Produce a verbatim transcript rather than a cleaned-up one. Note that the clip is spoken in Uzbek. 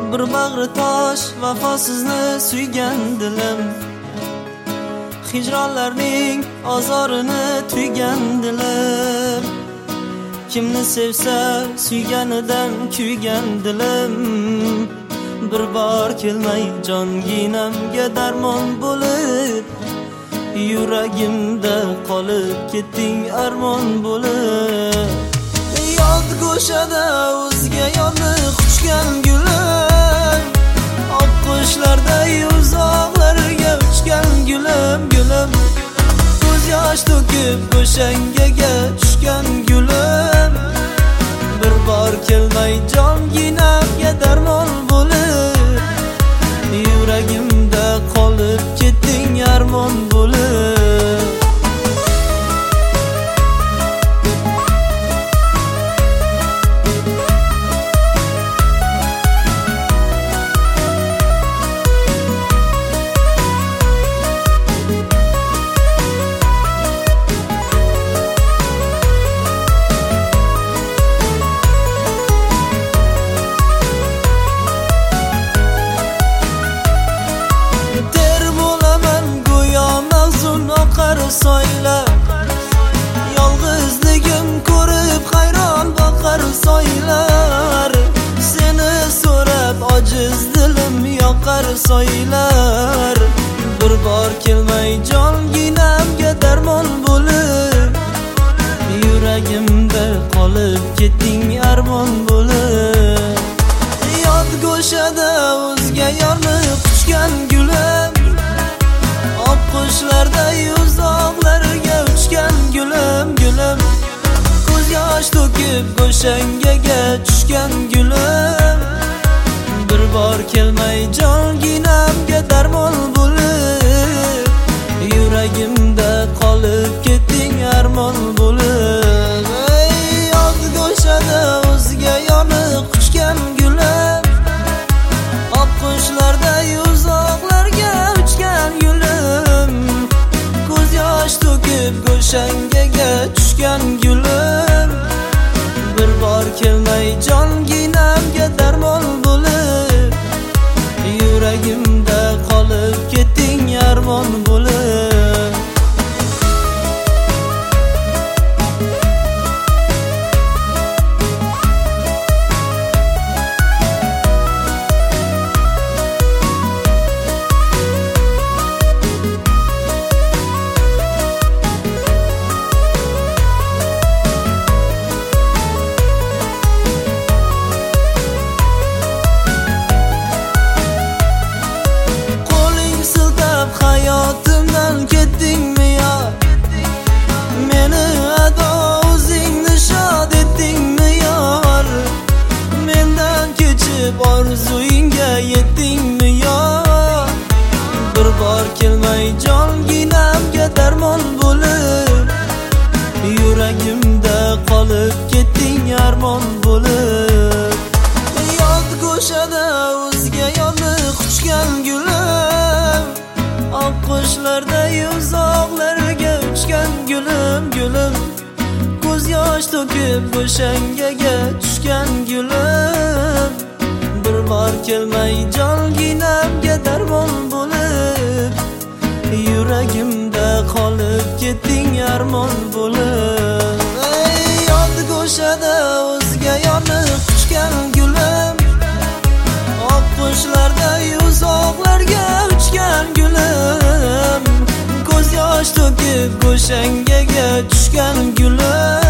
Bir bag'ri tosh vafosizni suygan dilim, hijronlarning azorini tuygan dilim. Kimni sevsa suyganidan kuygan dilim, bir bor kelmay jonginamga darmon bo'lib, yuragimda qolib ketding armon bo'lib. Yod go'shada o'zga yonni quchgan gulim, oq qushlarday uzoqlarga uchgan gulim, gulim. Ko'z yosh to'kib go'shangaga tushgan gulim, bir bor kelmay jonginamga darmon bo'lib, yuragimda qolib ketding armon bo'lib. Soylar yolg'izligim ko'rib hayron boqar soylar, seni so'rab ojiz dilim yoqar soylar. Bir bor kelmay jonginamga darmon bo'lib, yuragimda qolib ketding armon bo'lib. Yod go'shada o'zga yorni quchgan gulim, oq qushlarday uzoqlarga uchgan gulim, gulim. Ko'z yosh to'kib go'shangaga tushgan gulim, bir bor kelmay jonginamga darmon bo'lib, yuragimda qolib ketding armon bo'lib. Ey yod go'shada o'zga yorni quchgan gulim, oq qushlarday uzoqlarga uchgan gulim. Ko'z yosh to'kib go'shangaga tushgan gulim, bir bor kelmay jonginamga darmon bo'lib, yuragimda qolib ketding armon bo'lib. Hayotimdan ketdingmi yo, meni ado o'zingni shod etdingmi yor, mendan kechib orzuingga yetdingmi yo. Bir bor kelmay jonginamga darmon bo'lib, yuragimda qolib ketding armon bo'lib. Yod go'shada o'zga yorni quchgan gulim, oq qushlarday uzoqlarga uchgan gulim, gulim. Ko'z yosh to'kib go'shangaga tushgan gulim, bir bor kelmay jonginamga darmon bo'lib, yuragimda qolib ketding armon bo'lib. Ey yod go'shada o'zga yorni quchgan gulim, oq qushlarday uzoqlarga uchgan gulim. Ko'z yosh to'kib go'shangaga tushgan gulim,